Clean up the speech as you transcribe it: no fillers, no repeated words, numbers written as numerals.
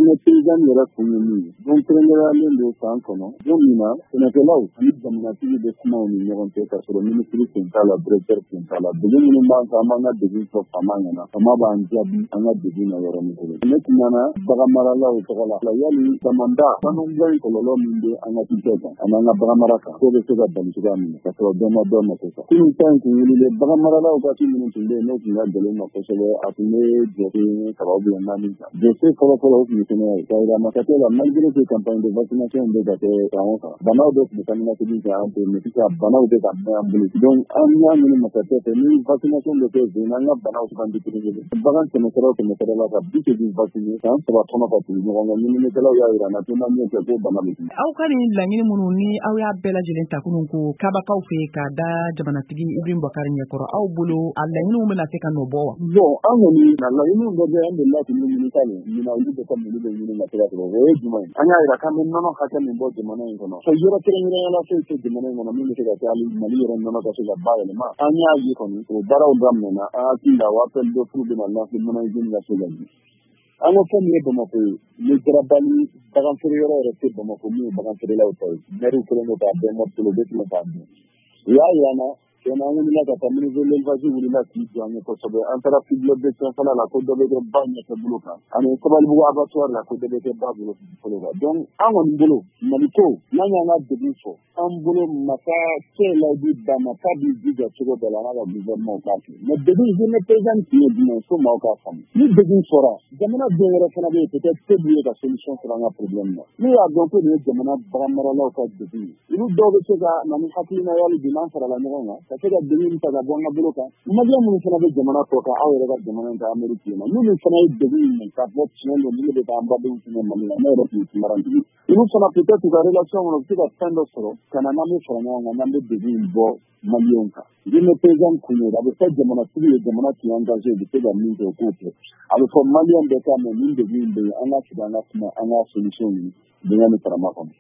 ne paysan yɛrɛ kun ye min ye don kɛrɛnkɛrɛnyalen don san kɔnɔ don min na sɛnɛkɛlaw ani jamanatigi bɛ kuma u ni ɲɔgɔn cɛ ka sɔrɔ minisiri kun t'a la directeur kun t'a la degun minnu b'an kan an b'an ka degun fɔ faama ɲɛna faama b'an jaabi an ka degun na yɔrɔnin kelen ne kumana bagan maralaw tɔgɔ la yali damanda sanubɔ in kɔlɔlɔ min bɛ an ka cikɛ kan ani an ka bagan mara kan k'o bɛ se ka bali cogoya min na ka sɔrɔ dɔ ma dɔ nɔfɛ sa kunun ta in kun wililen bagan maralaw ka ci minnu tun bɛ yen n'o tun ka gɛlɛn ma kosɛbɛ a tun bɛ jɔse sababu ye naani kan jɔse fɔlɔfɔlɔ o tun ye kɛnɛya ye ka yira masakɛ la malgré que campagne de vaccination bɛ ka kɛ san o san banaw bɛ tun bɛ taa ninakili kɛ an fɛ mais sisan banaw bɛ ka mɛn an bolo donc an y'a ɲini masakɛ fɛ ni vaccination bɛ kɛ zen an ka banaw sugandi kelen bagan kɛmɛ la ka 80 vacciner san 3 kɔnɔ ka tugu ɲɔgɔn kan ɲininikɛlaw y'a yira na tuma min kɛ ko bana bɛ kun. Aw ka nin laɲini minnu ni aw y'a bɛɛ lajɛlen ta kunun ko kabakaw fɛ ka da jamanatigi Ibrahim Boubacar ɲɛkɔrɔ aw bolo a laɲiniw bɛna se ka nɔ bɔ wa? Bon an kɔni na laɲiniw dɔ bɛ an delila k'olu ɲini ta nin ɲina olu de ka mulu bɛ ɲini ka se ka sɔrɔ o ye jumɛn ye an y'a yira k'an bɛ nɔnɔ hakɛ min bɔ jamana in kɔnɔ fo yɔrɔ kɛrɛnkɛrɛnyala foyi tɛ jamana in kɔnɔ min bɛ se ka kɛ hali Mali yɛrɛ nɔnɔ ka se ka bayɛlɛma an y'a ye kɔni o baaraw daminɛna an hakili la o appel d'offre bɛna lancer nɔnɔ usine ka se ka ɲɛ an ko fɛn min ye Bamakɔ ye ni garabali bagan feere yɔrɔ yɛrɛ tɛ Bamakɔ min ye bagan feerelaw ta ye maire kɛlen don k'a bɛɛ morcelé u bɛ tila k'a dun u y'a yira n na cɛnna an wulila ka taa ministre de l'élevage wulila k'i jɔ an ye kosɛbɛ an taara publication fana la ko dɔ bɛ kɛ ba ɲɛfɛ bolo kan ani Sabalibugu abattoir la ko dɔ bɛ kɛ ba bolo kan donc an kɔni bolo Mali ko n'an y'an ka degun fɔ an bolo masa Layidu Dama k'a b'i jija cogo bɛɛ la an ka gouvernement k'a kɛ mais degun jeune paysan tun ye jumɛn fo maaw k'a faamu ni degun fɔra jamana den wɛrɛ fana bɛ yen peut-être se b'u ye ka solution sɔrɔ an ka problème na n'u y'a dɔn ko nin ye jamana bagan maralaw ka degun ye olu dɔw bɛ se ka na ni hakilina yali bi n'an farala ɲɔgɔn kan ka se ka degun ta ka bɔ an ka bolo kan malien minnu fana bɛ jamana kɔ kan aw yɛrɛ ka jamana in ka Amérique ma n'olu fana ye degun min ka fɔ tiɲɛ don ni ne bɛ k'an badenw fɛnɛ Mali la ne yɛrɛ tun ye tumarantigi olu fana peut-être u ka relation kɔnɔ u bɛ se ka fɛn dɔ sɔrɔ ka na n'an bɛ fara ɲɔgɔn kan n'an bɛ degun in bɔ maliyɛnw kan jeune paysan kun ye a bɛ fɔ jamanatigi ye jamana tun engagé u bɛ se ka min kɛ o k'o kɛ a bɛ fɔ maliyɛn bɛɛ ka mais nin degun in bɛ yen an ka sigi an ka kuma an ka solution ɲini bonya ni karama kɔnɔ